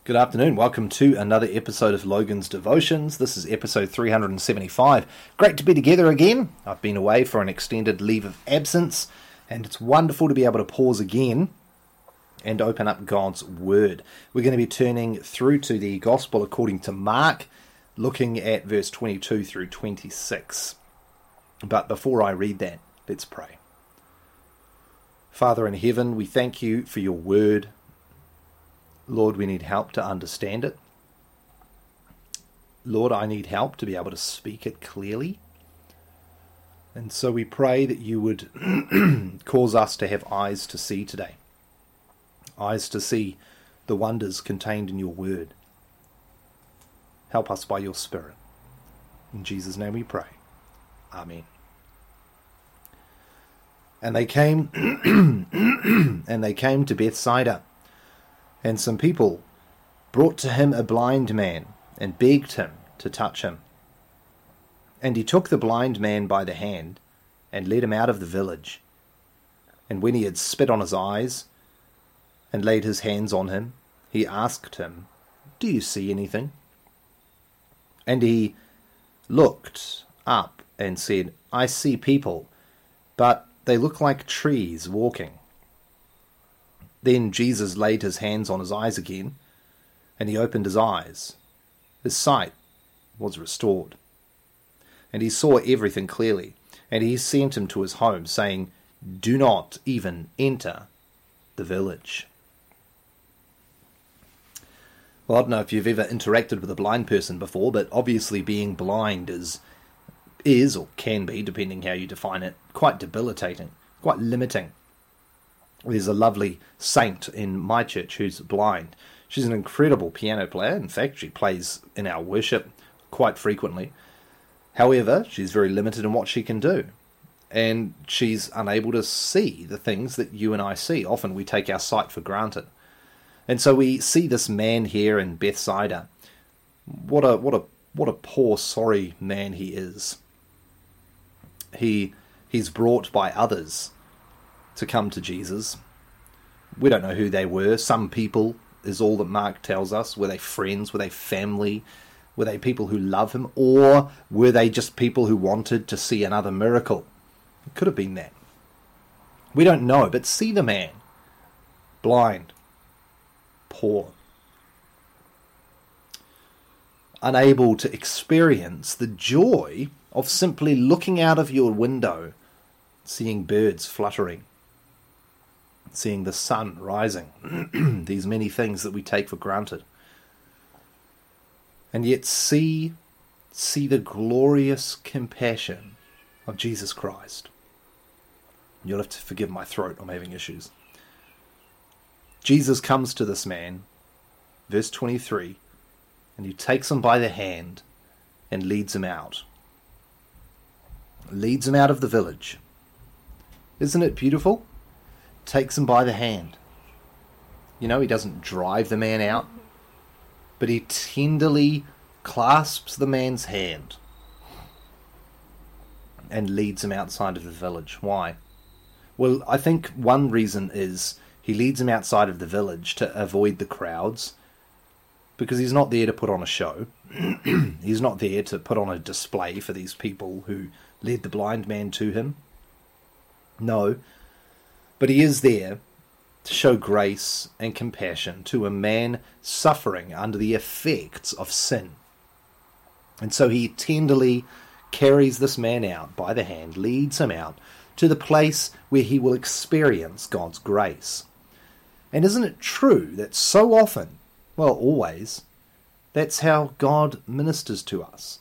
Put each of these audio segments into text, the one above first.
Good afternoon. Welcome to another episode of Logan's Devotions. This is episode 375. Great to be together again. I've been away for an extended leave of absence, and it's wonderful to be able to pause again and open up God's Word. We're going to be turning through to the Gospel according to Mark, looking at verse 22 through 26. But before I read that, let's pray. Father in heaven, we thank you for your Word. Lord, we need help to understand it. Lord, I need help to be able to speak it clearly. And so we pray that you would cause us to have eyes to see today. Eyes to see the wonders contained in your word. Help us by your Spirit. In Jesus' name we pray. Amen. And they came to Bethsaida. And some people brought to him a blind man and begged him to touch him. And he took the blind man by the hand and led him out of the village. And when he had spit on his eyes and laid his hands on him, he asked him, "Do you see anything?" And he looked up and said, "I see people, but they look like trees walking." Then Jesus laid his hands on his eyes again, and he opened his eyes. His sight was restored, and he saw everything clearly. And he sent him to his home, saying, "Do not even enter the village." Well, I don't know if you've ever interacted with a blind person before, but obviously being blind is or can be, depending how you define it, quite debilitating, quite limiting. There's a lovely saint in my church who's blind. She's an incredible piano player. In fact, she plays in our worship quite frequently. However, she's very limited in what she can do. And she's unable to see the things that you and I see. Often we take our sight for granted. And so we see this man here in Bethsaida. What a poor, sorry man he is. He's brought by others to come to Jesus. We don't know who they were. Some people is all that Mark tells us. Were they friends? Were they family? Were they people who love him? Or were they just people who wanted to see another miracle? It could have been that. We don't know, but see the man. Blind. Poor. Unable to experience the joy of simply looking out of your window, seeing birds fluttering, seeing the sun rising, these many things that we take for granted. And yet see the glorious compassion of Jesus Christ. You'll have to forgive my throat, I'm having issues. Jesus comes to this man, verse 23, and he takes him by the hand and leads him out. Leads him out of the village. Isn't it beautiful? Takes him by the hand. You know, he doesn't drive the man out, but he tenderly clasps the man's hand and leads him outside of the village. Why? Well, I think one reason is he leads him outside of the village to avoid the crowds, because he's not there to put on a show. He's not there to put on a display for these people who led the blind man to him. No. But he is there to show grace and compassion to a man suffering under the effects of sin. And so he tenderly carries this man out by the hand, leads him out to the place where he will experience God's grace. And isn't it true that so often, well, always, that's how God ministers to us?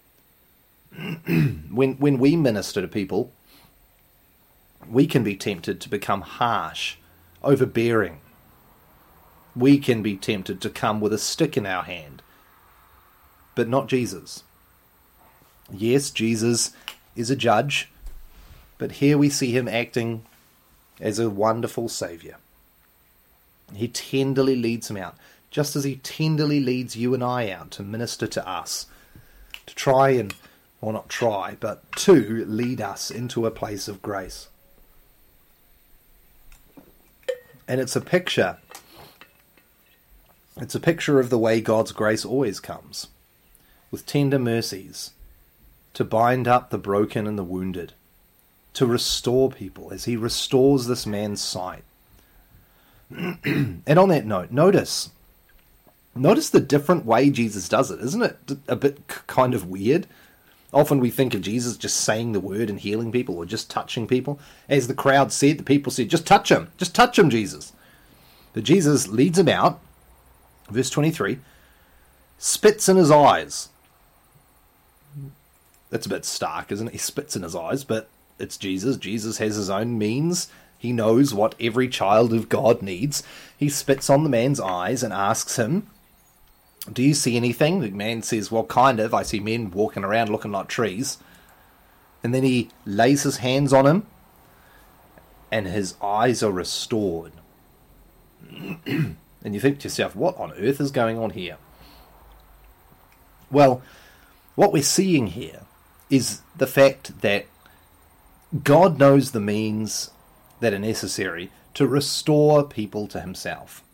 When we minister to people, we can be tempted to become harsh, overbearing. We can be tempted to come with a stick in our hand, but not Jesus. Yes, Jesus is a judge, but here we see him acting as a wonderful Saviour. He tenderly leads him out, just as he tenderly leads you and I out to minister to us, to try and, well, not try, but to lead us into a place of grace. And it's a picture It's a picture of the way God's grace always comes, with tender mercies, to bind up the broken and the wounded, to restore people as he restores this man's sight. And on that note, notice the different way Jesus does it. Isn't it a bit kind of weird? Often we think of Jesus just saying the word and healing people, or just touching people. As the crowd said, the people said, just touch him, Jesus. But Jesus leads him out, verse 23, spits in his eyes. That's a bit stark, isn't it? He spits in his eyes, but it's Jesus. Jesus has his own means. He knows what every child of God needs. He spits on the man's eyes and asks him, do you see anything? The man says, well, kind of. I see men walking around looking like trees. And then he lays his hands on him, and his eyes are restored. And you think to yourself, what on earth is going on here? Well, what we're seeing here is the fact that God knows the means that are necessary to restore people to himself.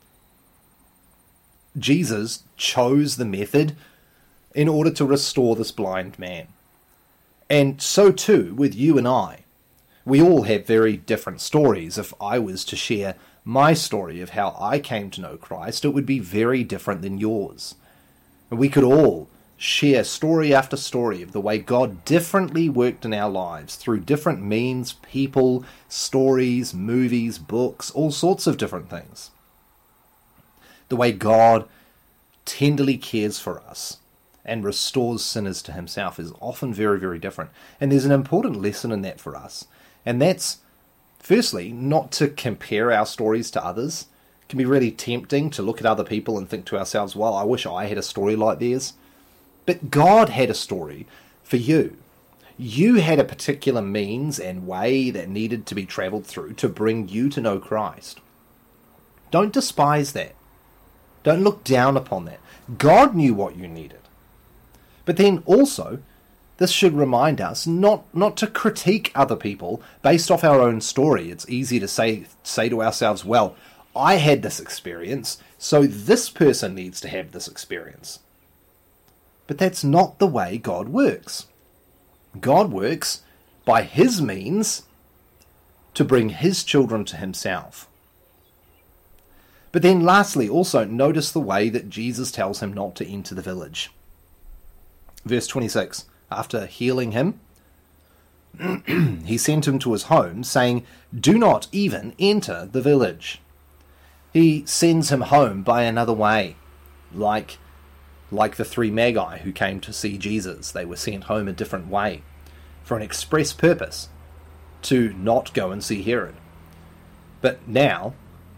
Jesus chose the method in order to restore this blind man. And so too with you and I. We all have very different stories. If I was to share my story of how I came to know Christ, it would be very different than yours. And we could all share story after story of the way God differently worked in our lives through different means, people, stories, movies, books, all sorts of different things. The way God tenderly cares for us and restores sinners to himself is often very, very different. And there's an important lesson in that for us. And that's, firstly, not to compare our stories to others. It can be really tempting to look at other people and think to ourselves, well, I wish I had a story like theirs. But God had a story for you. You had a particular means and way that needed to be traveled through to bring you to know Christ. Don't despise that. Don't look down upon that. God knew what you needed. But then also, this should remind us not to critique other people based off our own story. It's easy to say to ourselves, well, I had this experience, so this person needs to have this experience. But that's not the way God works. God works by his means to bring his children to himself. But then lastly, also notice the way that Jesus tells him not to enter the village. Verse 26, after healing him, he sent him to his home, saying, do not even enter the village. He sends him home by another way, like the three magi who came to see Jesus. They were sent home a different way, for an express purpose, to not go and see Herod. But now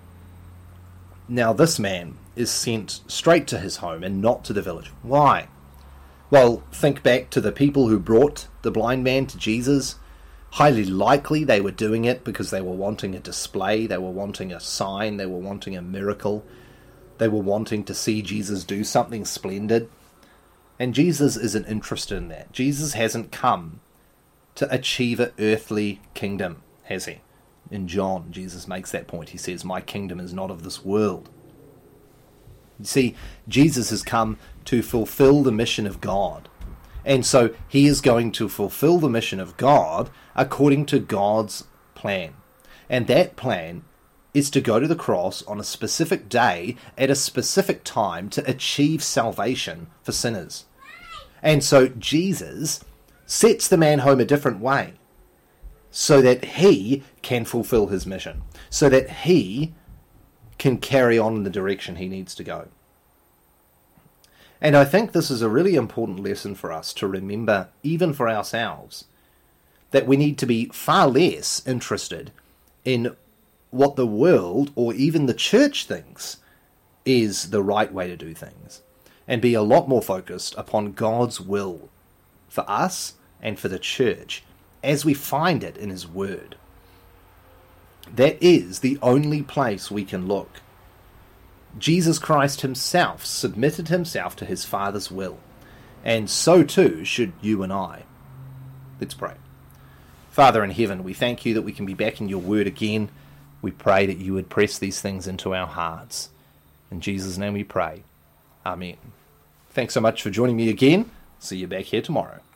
this man is sent straight to his home and not to the village. Why? Well, think back to the people who brought the blind man to Jesus. Highly likely they were doing it because they were wanting a display, they were wanting a sign, they were wanting a miracle, they were wanting to see Jesus do something splendid. And Jesus isn't interested in that. Jesus hasn't come to achieve an earthly kingdom, has he? In John, Jesus makes that point. He says, my kingdom is not of this world. You see, Jesus has come to fulfill the mission of God. And so he is going to fulfill the mission of God according to God's plan. And that plan is to go to the cross on a specific day at a specific time to achieve salvation for sinners. And so Jesus sets the man home a different way so that he can fulfill his mission, so that he can carry on in the direction he needs to go. And I think this is a really important lesson for us to remember, even for ourselves, that we need to be far less interested in what the world or even the church thinks is the right way to do things, and be a lot more focused upon God's will for us and for the church as we find it in his word. That is the only place we can look. Jesus Christ himself submitted himself to his Father's will, and so too should you and I. Let's pray. Father in heaven, we thank you that we can be back in your word again. We pray that you would press these things into our hearts. In Jesus' name we pray. Amen. Thanks so much for joining me again. See you back here tomorrow.